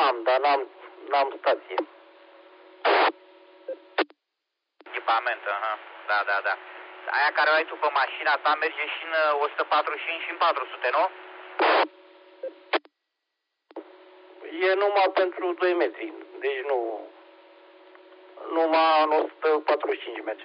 am, dar n-am stație. Echipament, da. Aia care o ai tu pe mașina ta merge și în 145 și în 400, nu? E numai pentru 2 metri, deci nu... Numai în 145 merge.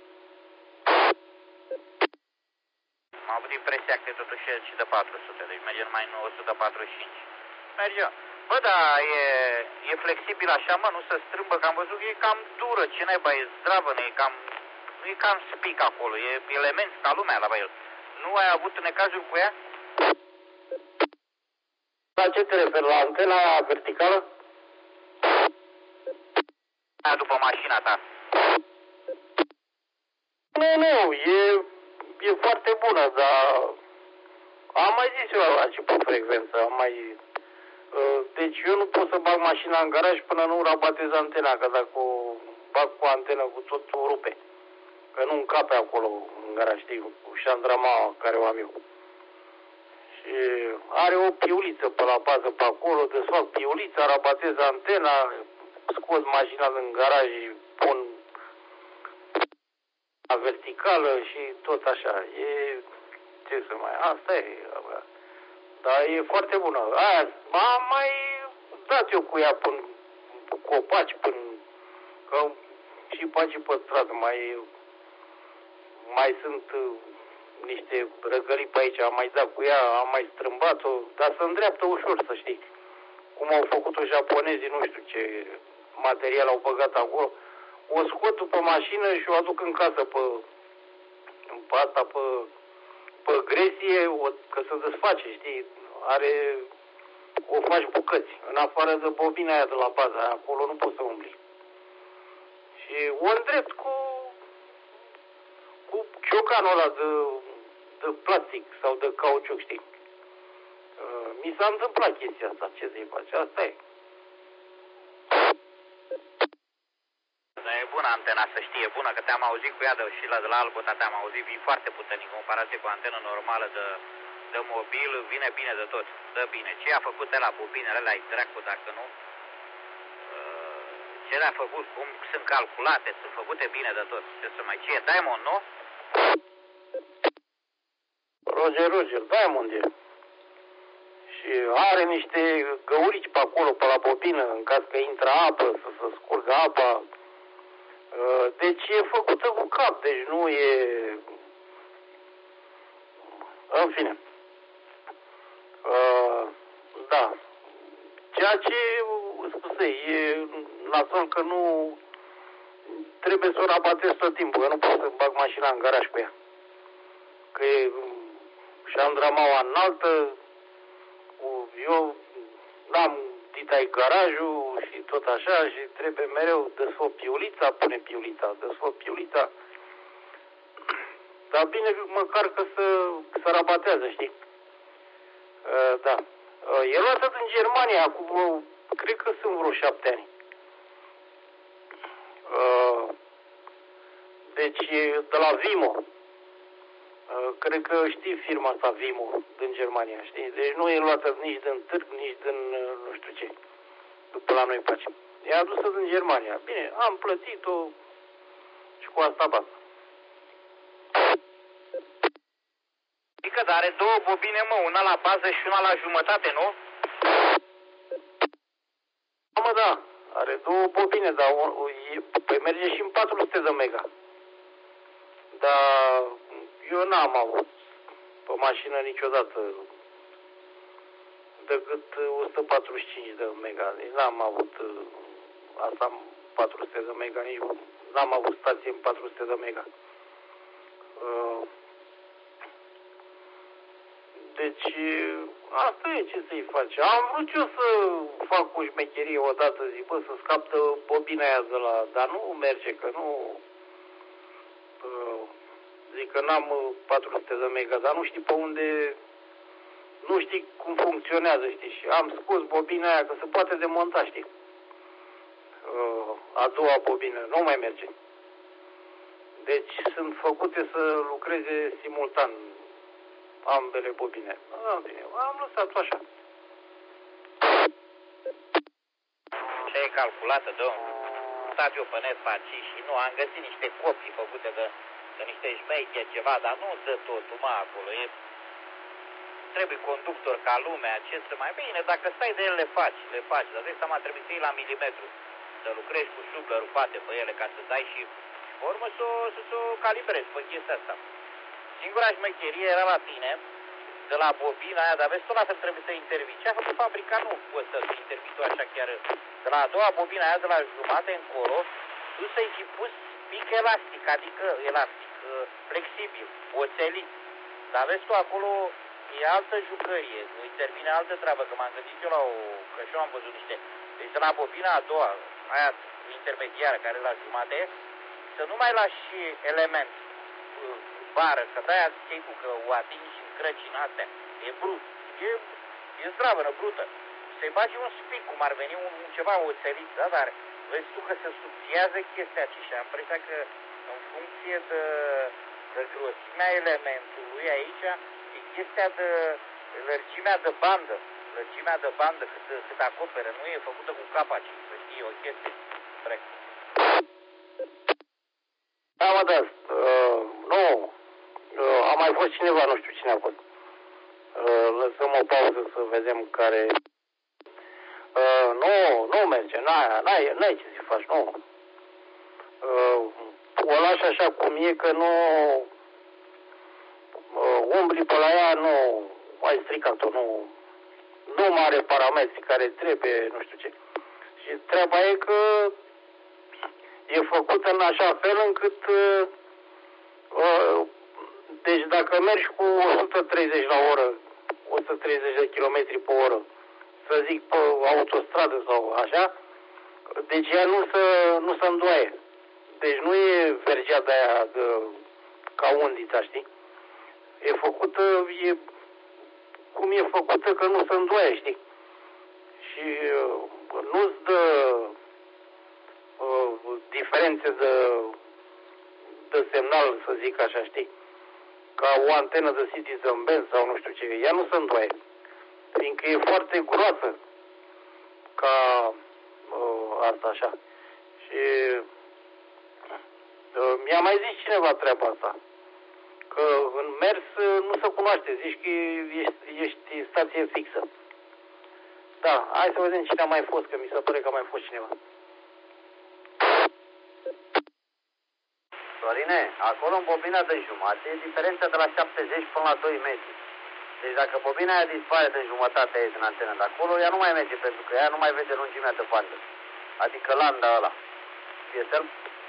Am avut impresia că totuși și de 400, deci merge numai în 145. Merge. Bă, da, e flexibil așa, mă, nu se strâmbă, că am văzut că e cam dură, ce naiba, e zdravă, nu e cam spic acolo, e element ca lumea la el. Nu ai avut necazuri cu ea? La ce te referi? La antena verticală? Aia după mașina ta. Nu, e foarte bună, dar am mai zis eu la început frecvență, deci eu nu pot să bag mașina în garaj până nu rabatez antena, că dacă o bag cu antenă cu tot o rupe. Că nu încape acolo în garaj, știi, cu șandrama care o am eu. Și are o piuliță pe la bază pe acolo, desfac piulița, rabatez antena, scot mașina din garaj, pun la verticală și tot așa. Ce să mai... Asta e. Dar e foarte bună. Aia, am mai dat eu cu ea până copaci, până... Că și pe aici pe stradă mai sunt niște răgălii pe aici, am mai dat cu ea, am mai strâmbat-o, dar se îndreaptă ușor, să știi. Cum au făcut-o japonezii, nu știu ce material au băgat acolo. O scot după mașină și o aduc în casă pe gresie, că se desface, știi, o faci bucăți, în afară de bobina aia de la bază, acolo nu poți să umbli. Și o îndrept cu ciocanul ăla de plastic sau de cauciuc, știi. Mi s-a întâmplat chestia asta, ce să-i faci, asta e. Dar e bună antena, să știi, e bună, că te-am auzit cu ea și de la Albota te-am auzit, vii foarte puternic, în comparație cu antenă normală de mobil, vine bine de tot, dă bine. Ce a făcut la bobinele alea, ai dracu, dacă nu? Ce le-a făcut, cum sunt calculate, sunt făcute bine de tot. Ce e Diamond, nu? Roger, Diamond e. Și are niște găurici pe acolo, pe la bobină, în caz că intră apă, să se scurgă apa. Deci e făcută cu cap, deci nu e... În fine. Da. Ceea ce spuse, e nasol că nu trebuie să o rabatez tot timpul, că nu pot să bag mașina în garaj cu ea. Că e șandramaua înaltă, eu n-am ditai garajul și tot așa și trebuie mereu desfăt piulița, pune piulița, desfăt piulița. Dar bine măcar că să rabatează, știi? Da. E luată din Germania, acum, cred că sunt vreo 7 ani. Deci de la Vimo. Cred că știi firma asta Vimo din Germania, știi? Deci nu e luată nici din târg, nici din nu știu ce. După la noi face. E adusă din Germania. Bine, am plătit-o și cu asta basta. Adică, dar are două bobine, mă, una la bază și una la jumătate, nu? Mă, da, are două bobine, dar păi merge și în 400 de mega. Dar eu n-am avut pe mașină niciodată decât 145 de mega. Deci n-am avut asta 400 de mega, nici n-am avut stație în 400 de mega. Deci, asta e, ce să-i faci. Am vrut eu să fac o șmecherie odată, zic, bă, să scap de bobina aia de la... Dar nu merge, că nu... Zic că n-am 400 de mega, dar nu știi pe unde... Nu știi cum funcționează, știi? Și am scos bobina aia, că se poate demonta, știi? A doua bobină, nu mai merge. Deci sunt făcute să lucreze simultan ambele bobine. În fine, am lăsat-o așa. calculată, domnule. Am stat eu pe net pe aici și nu, am găsit niște copii făcute de niște șmeicheri ceva, dar nu dă totul, mă, acolo. Trebuie conductor ca lumea, ce să mai bine, dacă stai de el le faci, dar de seama trebuie să iei la milimetru, să lucrezi cu șublă rupate pe ele ca să dai și pe urmă să o calibrezi pe chestia asta. Singura șmecherie era la tine, de la bobina aia, dar vezi, tot la fel trebuie să intervii. Ce a făcut fabrica nu poți să intervii tu așa chiar. De la a doua bobina aia, de la jumate încolo, tu să-i fi pus pic elastic, adică flexibil, oțelit. Dar vezi tu acolo, e altă jucărie, intervine altă treabă, că m-am gândit eu că și eu am văzut niște. Deci de la bobina a doua, aia intermediară, care e la jumate, să nu mai lași element, bară, că de-aia ziceai tu că o atingi și încrăci în astea. E brut, e zdravănă, brută. Să-i bagi un spic, cum ar veni ceva oțelit, da, dar vezi tu că se subțiază chestia și am impresia că în funcție de grosimea elementului aici, e chestia de lărgimea de bandă. Lărgimea de bandă cât acoperă, nu e făcută cu capaci, să știi, o chestie. Corect. Da, mă, da, nu, a mai fost cineva, nu știu cine a fost. Lăsăm o pauză să vedem care... Nu merge, n-ai ce să faci, nu. O lași așa cum e, că nu... umbli pe la ea, nu ai stricat-o, nu are parametri care trebuie, nu știu ce. Și treaba e că e făcută în așa fel încât deci dacă mergi cu 130 la oră, 130 de km pe oră, să zic pe autostradă sau așa, deci ea nu se îndoaie. Deci nu e vergea de aia ca undița, știi? E făcută, cum e făcută că nu se îndoaie, știi? Și nu-ți dă diferențe de semnal, să zic așa, știi? Ca o antenă de Citizen Benz sau nu știu ce. Ea nu se îndoaie. Fiindcă e foarte groasă ca asta așa. Și mi-a mai zis cineva treaba asta. Că în mers nu se cunoaște. Zici că ești stație fixă. Da, hai să vedem cine a mai fost, că mi se pare că a mai fost cineva. Dorine, acolo în bobina de jumate e diferența de la 70 până la 2 metri. Deci dacă bobina aia dispare din jumătatea ei din antenă de acolo, ea nu mai merge pentru că ea nu mai vede lungimea de bandă. Adică landa ăla. Fiesel?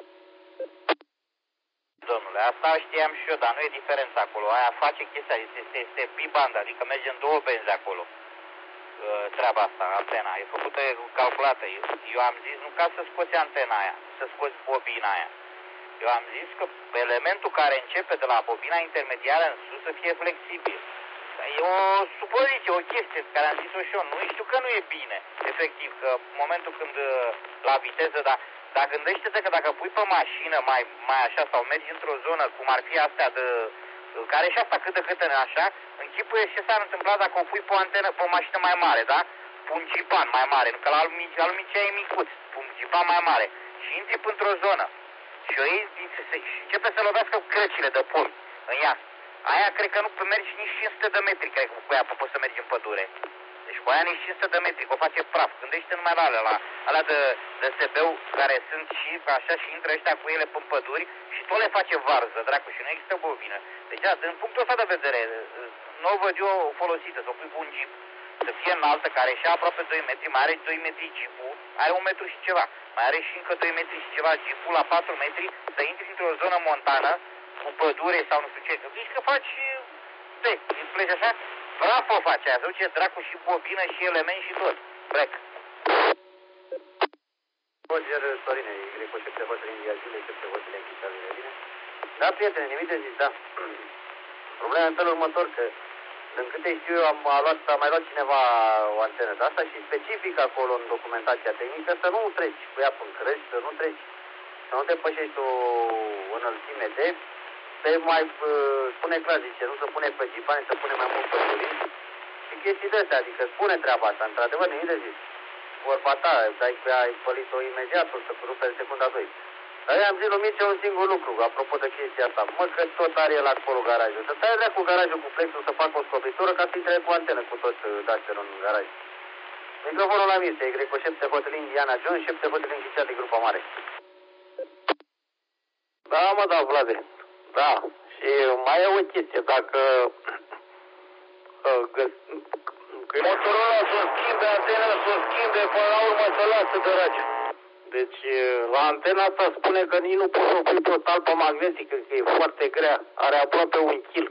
Domnule, asta știam și eu, dar nu e diferența acolo. Aia face chestia, este bibanda, adică merge în două benzi acolo. Treaba asta, antena, e făcută, calculată. Eu am zis nu ca să scoți antena aia, să scoți bobina aia. Eu am zis că elementul care începe de la bobina intermediară în sus să fie flexibil. E o supoziție, o chestie care am zis-o și eu. Nu știu că nu e bine, efectiv, că în momentul când la viteză, dar gândește-te că dacă pui pe mașină mai așa sau mergi într-o zonă cum ar fi astea care și asta cât de cât așa, închipuie ce s-ar întâmpla dacă o pui pe o antenă, pe o mașină mai mare, da? Pe un gipan mai mare, nu că la alumicea e micuț, pe un gipan mai mare. Și intri într-o zonă și începe să lovească crăcile de pom în ea. Aia cred că nu mergi nici 500 de metri, cred că cu aia poți să mergi în pădure. Deci cu aia nici 500 de metri, că o face praf. Gândește numai la alea de SB-ul care sunt și așa și intră ăștia cu ele pe păduri și tot le face varză, dracu, și nu există bobină. Deci, din punctul ăsta de vedere, nu o văd eu folosită, să o pui pe un jeep, să fie înaltă, care și aproape 2 metri, mai are 2 metri jeepul, are 1 metru și ceva, mai are și încă 2 metri și ceva jeepul la 4 metri, să intri într-o zonă montană, cu pădure sau nu știu ce, să zici că faci, îți pleci așa, bravo o face aia, să duce dracu și bobină și element și tot, plec. Roger Sorine, Greco, șef de hotele India Zile, șef de hotele Închișale, bine? Da, prietene, nimic de zis, da. Problema în felul următor, că din câte știu eu, a mai luat cineva o antenă de asta și specific acolo în documentația tehnică să nu treci cu ea până crezi, să nu treci, să nu depășești o înălțime de, se mai spune clar, zice, nu se pune pe gipane, se pune mai mult pe turin și chestii de astea, adică spune treaba asta, într-adevăr, nimic de zis. vorba ta, dai că ai pălit-o imediat, o să rupe în secunda 2. Dar eu am zis lui Mircea un singur lucru, apropo de chestia asta. Mă, că tot are el acolo garajul. Să tai vrea cu garajul cu flexul să facă o scopitură ca să intre cu antenă cu toți dașterul în garaj. Microfonul la Mircea, Greco, șef de hotel Indiana Jones, șef de hotel închițat de grupa mare. Da, mă, da, Vlade. Da. Și mai e o chestie, dacă Motorola să schimbe antena, să schimbe, până la urmă să lasă de rage. Deci, la antena asta spune că nici nu poți să pui pe o talpă magnetică, că e foarte grea, are aproape 1 kg.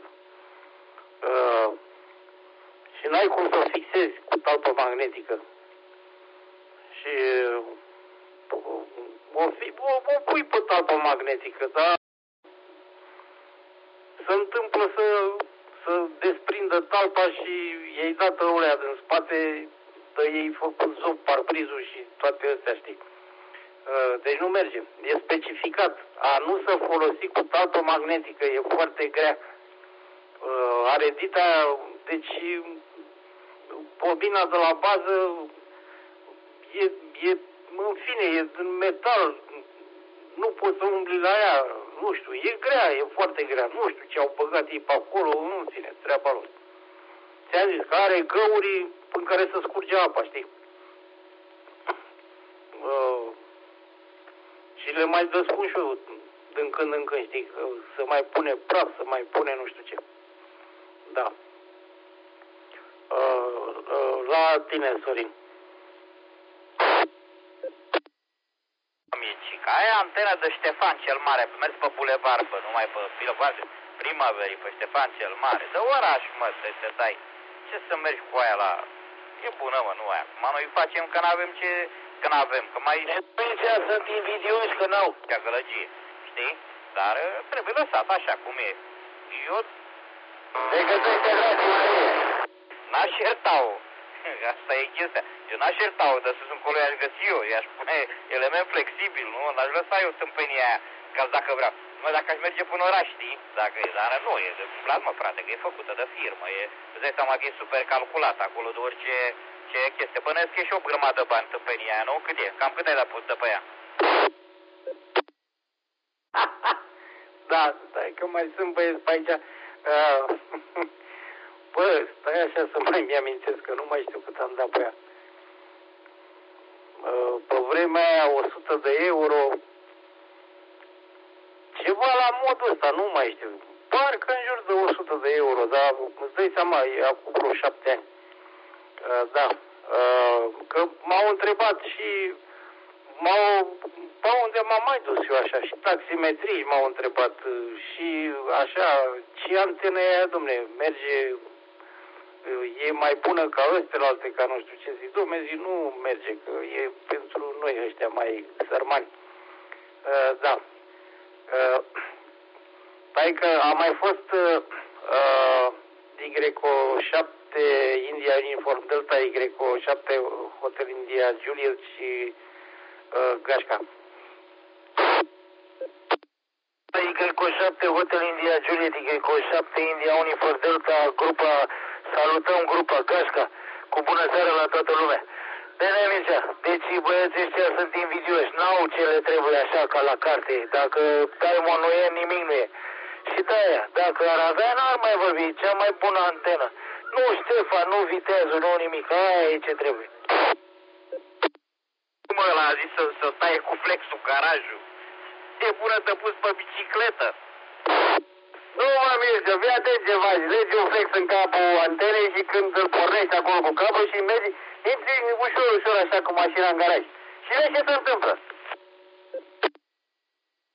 Și n-ai cum să o fixezi cu talpă magnetică. Și o pui pe talpă magnetică, dar se întâmplă să desprindă talpa și ei dată ulea din spate, ei făcut zob parbrizul și toate astea, știi? Deci nu merge. E specificat. A nu să folosi cu talpă magnetică, e foarte grea. Are dita, deci bobina de la bază în fine, e din metal, nu poți să umbli la ea, nu știu, e grea, e foarte grea, nu știu ce au băgat ei pe acolo, nu ține, treaba lor. Ți-am zis că are găuri în care să scurge apa, știi? Și le mai dăspun și eu din când în când, știi, că să mai pune praf, să mai pune nu știu ce. Da. La tine, Sorin. Aia antena de Ștefan cel Mare, mers pe bulevard, bă, numai pe bulevard Primăverii, pe Ștefan cel Mare. De oraș, mă, să te dai. Ce să mergi cu aia la... E bună, mă, nu aia. Acum noi facem că n-avem ce... Că n-avem, că mai... Ea sunt invidioși că n-au. Cea gălăgie, știi? Dar trebuie lăsat așa cum e. Eu... Decât să integrați mai e. N-aș ierta-o. Asta e chestia. Eu n-aș ierta-o, dar sus încolo i-aș găsi eu. I-aș pune element flexibil, nu? N-aș lăsa eu tâmpenia aia, ca dacă vreau. Mă, dacă aș merge până oraș, știi? Dacă e, dar nu, e de cumplat, mă, frate, că e făcută de firmă. Îți dai seama că e super calculat acolo de orice chestie. Bănesc e și o grămadă de bani tâmpenia aia, nu? Cât e? Cam cât ai dat de pe ea? Da, stai că mai sunt băieți pe aici. Bă, stai așa să mai mi-amintesc, că nu mai știu cât am dat pe ea. Pe vremea aia 100 de euro, ceva la modul ăsta, nu mai știu. Parcă în jur de 100 de euro, dar îți dai seama, e acum vreo 7 ani. Da, că m-au întrebat și pe unde m-am mai dus eu așa, și taximetrii m-au întrebat și așa, ce antenă e aia, dom'le, merge, e mai bună ca ăstelalte, ca nu știu ce zic, dom'le, zic, nu merge, că e pentru noi ăștia mai sărmani. Da. Stai că a mai fost Y7 India Uniform Delta, Y7 Hotel India Juliet și Gașca. Y7 Hotel India Juliet, Y7 India Uniform Delta, grupa, salutăm grupa Gașca, cu bună seara la toată lumea. Bine, Mircea, deci băieții ăștia sunt invidioși, n-au ce le trebuie așa ca la carte, dacă Daimon nu e, nimic nu e. Și de-aia, dacă ar avea, n-ar mai vorbi, cea mai bună antenă. Nu Ștefan, nu viteazul, nu nimic, aia e ce trebuie. Mă, ăla a zis să taie cu flexul garajul. E bună de pus pe bicicletă. Nu mă Mircea, fii atent ce faci, legi un flex în capul antenei și când îl pornești acolo cu capul și mergi, intri ușor, ușor așa cu mașina în garaj. Și vezi ce se întâmplă.